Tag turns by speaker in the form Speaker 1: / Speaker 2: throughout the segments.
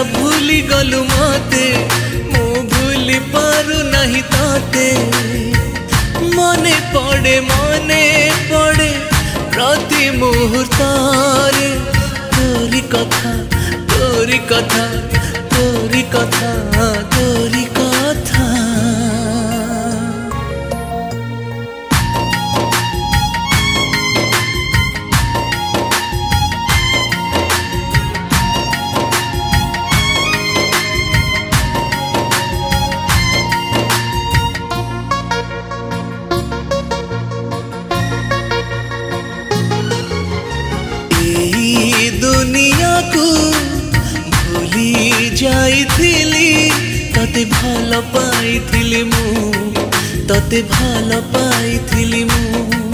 Speaker 1: भूली गलु मते मु भूली पारु नहीं ताते मने पड़े प्रति मुहूर्तारे तोरी कथा तोरी कथा तोरी कथा तोरी कथा दुनिया को भूली जाइथिली तते भल पाइथिली मु तते भल पाइथिली मु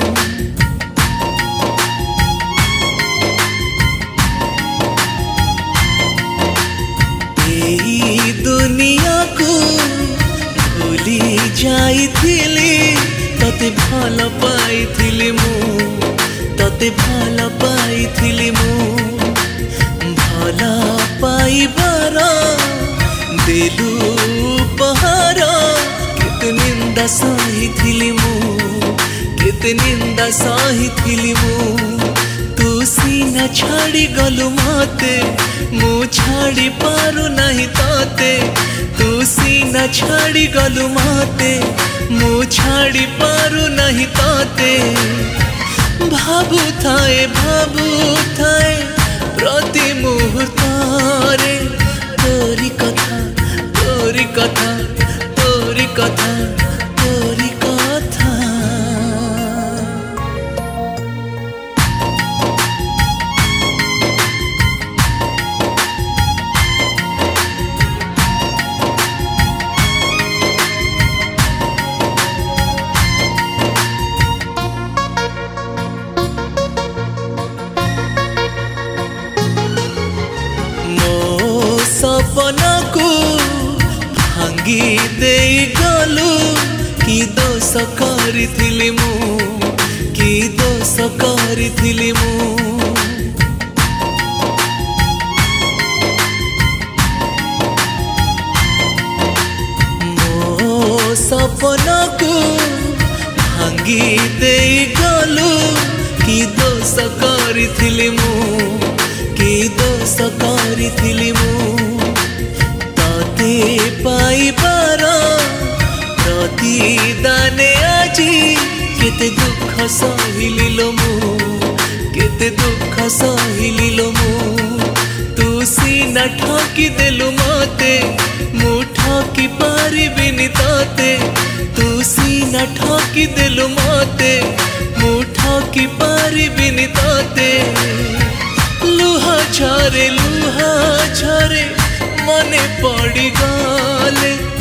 Speaker 1: एई दुनिया को भूली जाइथिली तते भल पाइथिली मु तते भल पाइथिली मु भला पाइबार देलु उपहार केते निंदा सहिथिली मु केते निंदा सहिथिली मु तू सीना छाड़ी गलु मते मु छाड़ी पारु नहीं ताते तू सीना छाड़ी गलु मते मु छाड़ी पारु नहीं ताते भाबु थाए प्रति मुहूर्तारे तोरी कथा तोरी कथा तोरी कथा तोरी कथा सपना को भांगी दे गलु कि दोष करिथिली मु कि दोष करिथिली मु मो सपना को भांगी दे गलु कि दोष करिथिली मु कि दोष करिथिली मु ताते पाइबार प्रतिदाने आजी केते दुख सहिली लो मु केते दुख सहिली लो मु तू सीना ठकी देलु मते मु ठकी पारिबिनी ताते तू सीना ठकी देलु मते मु ठकी पारिबिनी ताते लुहा छारे मने पड़ी गले